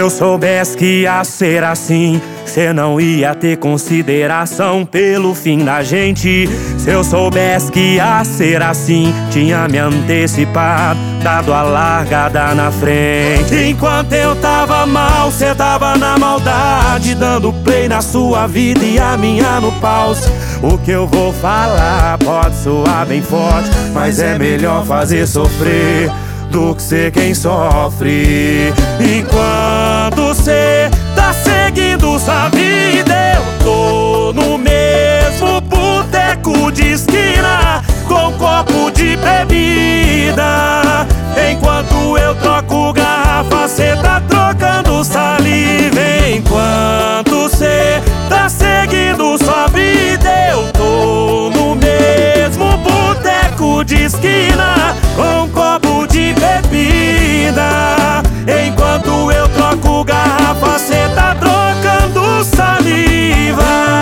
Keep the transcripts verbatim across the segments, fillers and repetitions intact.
eu soubesse que ia ser assim, cê não ia ter consideração pelo fim da gente. Se eu soubesse que ia ser assim, tinha me antecipado, dado a largada na frente. Enquanto eu tava mal, cê tava na maldade, dando play na sua vida e a minha no pause. O que eu vou falar pode soar bem forte, mas é melhor fazer sofrer do que ser quem sofre. Enquanto cê tá seguindo sua vida, eu tô no mesmo boteco de esquina, com copo de bebida. Enquanto eu troco garrafa, cê tá trocando saliva. Enquanto cê tá seguindo sua vida, eu tô no mesmo boteco de esquina, com copo de bebida. Enquanto eu troco garrafa, cê tá trocando saliva.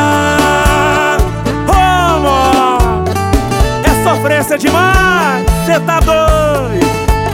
Ô, amor, é sofrência demais, cê tá doido.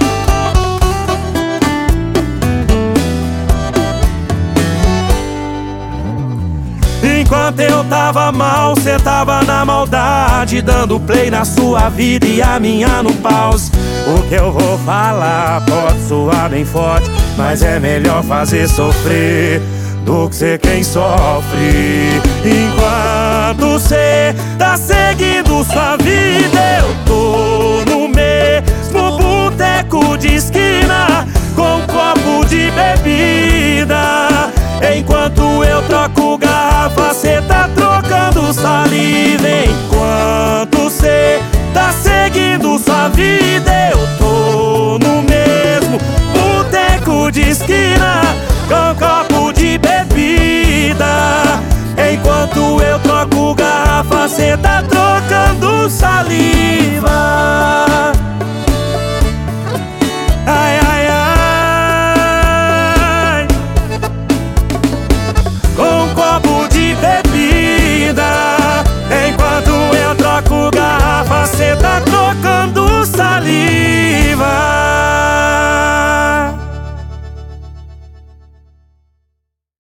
Enquanto eu tava mal, cê tava na maldade, dando play na sua vida e a minha no pause. O que eu vou falar pode soar bem forte, mas é melhor fazer sofrer do que ser quem sofre. Enquanto cê tá seguindo sua vida, eu tô no mesmo boteco de esquina, com copo de bebida. Enquanto eu troco garrafa, cê tá trocando saliva. Enquanto cê tá seguindo sua vida, eu tô no mesmo boteco de esquina, com copo de bebida. Enquanto eu troco garrafa, cê tá trocando saliva.